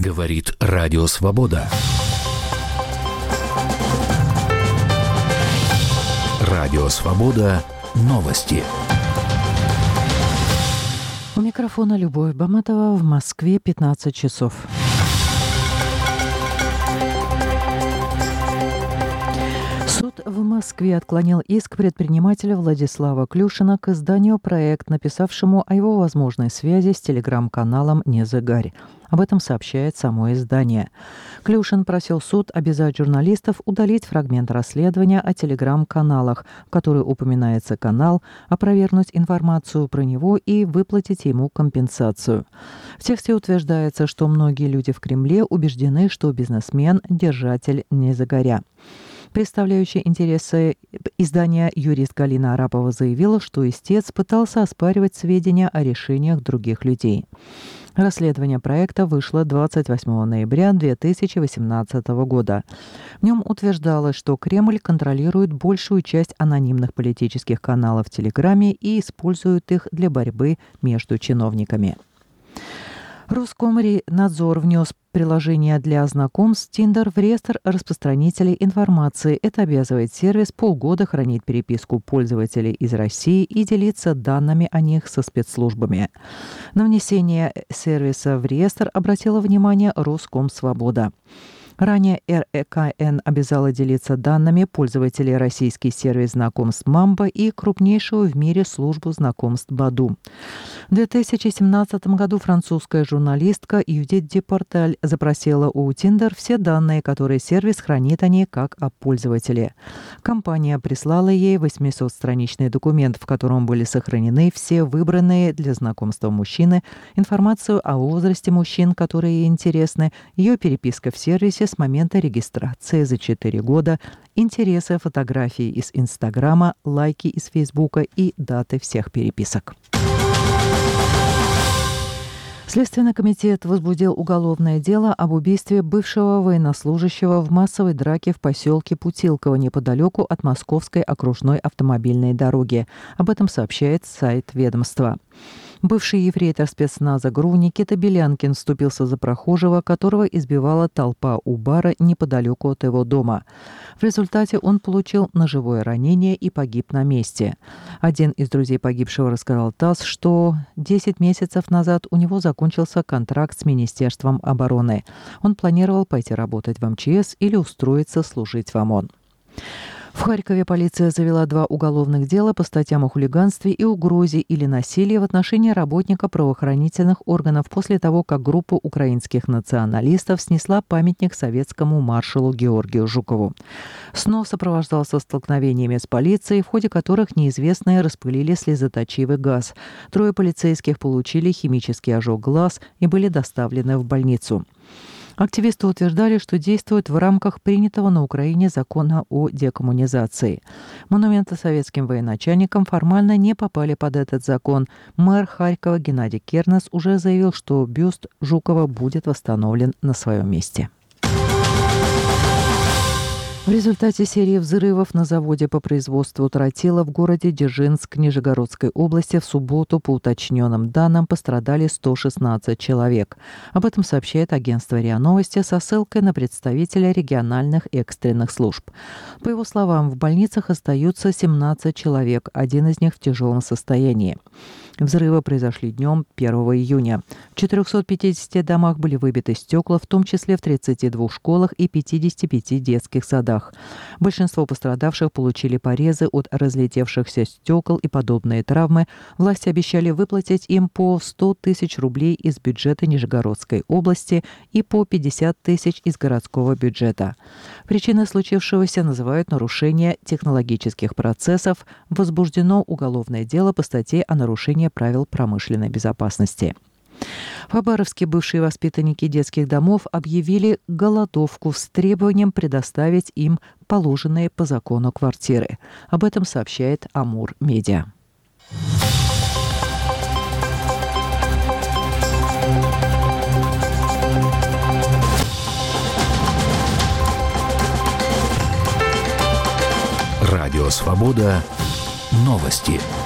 Говорит Радио Свобода. Радио Свобода. Новости. У микрофона Любовь Баматова. В Москве 15 часов. Суд в Москве отклонил иск предпринимателя Владислава Клюшина к изданию «Проект», написавшему о его возможной связи с телеграм-каналом «Незыгарь». Об этом сообщает само издание. Клюшин просил суд обязать журналистов удалить фрагмент расследования о телеграм-каналах, в которой упоминается канал, опровергнуть информацию про него и выплатить ему компенсацию. В тексте утверждается, что многие люди в Кремле убеждены, что бизнесмен – держатель «Незыгаря». Представляющий интересы издания юрист Галина Арапова заявила, что истец пытался оспаривать сведения о решениях других людей. Расследование проекта вышло 28 ноября 2018 года. В нем утверждалось, что Кремль контролирует большую часть анонимных политических каналов в Телеграме и использует их для борьбы между чиновниками. Роскомнадзор внес приложение для знакомств Tinder в реестр распространителей информации. Это обязывает сервис полгода хранить переписку пользователей из России и делиться данными о них со спецслужбами. На внесение сервиса в реестр обратила внимание Роскомсвобода. Ранее РКН обязала делиться данными пользователей российский сервис знакомств Мамба и крупнейшую в мире службу знакомств Баду. В 2017 году французская журналистка Юдит Депорталь запросила у Tinder все данные, которые сервис хранит о ней как о пользователе. Компания прислала ей 800-страничный документ, в котором были сохранены все выбранные для знакомства мужчины, информацию о возрасте мужчин, которые ей интересны, ее переписка в сервисе с момента регистрации за 4 года, интересы, фотографии из Инстаграма, лайки из Фейсбука и даты всех переписок. Следственный комитет возбудил уголовное дело об убийстве бывшего военнослужащего в массовой драке в поселке Путилково неподалеку от Московской окружной автомобильной дороги. Об этом сообщает сайт ведомства. Бывший ефрейтор спецназа ГРУ Никита Белянкин вступился за прохожего, которого избивала толпа у бара неподалеку от его дома. В результате он получил ножевое ранение и погиб на месте. Один из друзей погибшего рассказал ТАСС, что 10 месяцев назад у него закончился контракт с Министерством обороны. Он планировал пойти работать в МЧС или устроиться служить в ОМОН. В Харькове полиция завела 2 уголовных дела по статьям о хулиганстве и угрозе или насилии в отношении работника правоохранительных органов после того, как группа украинских националистов снесла памятник советскому маршалу Георгию Жукову. Снос сопровождался столкновениями с полицией, в ходе которых неизвестные распылили слезоточивый газ. 3 полицейских получили химический ожог глаз и были доставлены в больницу. Активисты утверждали, что действуют в рамках принятого на Украине закона о декоммунизации. Монументы советским военачальникам формально не попали под этот закон. Мэр Харькова Геннадий Кернес уже заявил, что бюст Жукова будет восстановлен на своем месте. В результате серии взрывов на заводе по производству тротила в городе Дзержинск Нижегородской области в субботу, по уточненным данным, пострадали 116 человек. Об этом сообщает агентство РИА Новости со ссылкой на представителя региональных экстренных служб. По его словам, в больницах остаются 17 человек, один из них в тяжелом состоянии. Взрывы произошли днем 1 июня. В 450 домах были выбиты стекла, в том числе в 32 школах и 55 детских садах. Большинство пострадавших получили порезы от разлетевшихся стекол и подобные травмы. Власти обещали выплатить им по 100 тысяч рублей из бюджета Нижегородской области и по 50 тысяч из городского бюджета. Причиной случившегося называют нарушение технологических процессов. Возбуждено уголовное дело по статье о нарушении правил промышленной безопасности. В Хабаровске бывшие воспитанники детских домов объявили голодовку с требованием предоставить им положенные по закону квартиры. Об этом сообщает Амур Медиа. Радио Свобода. Новости.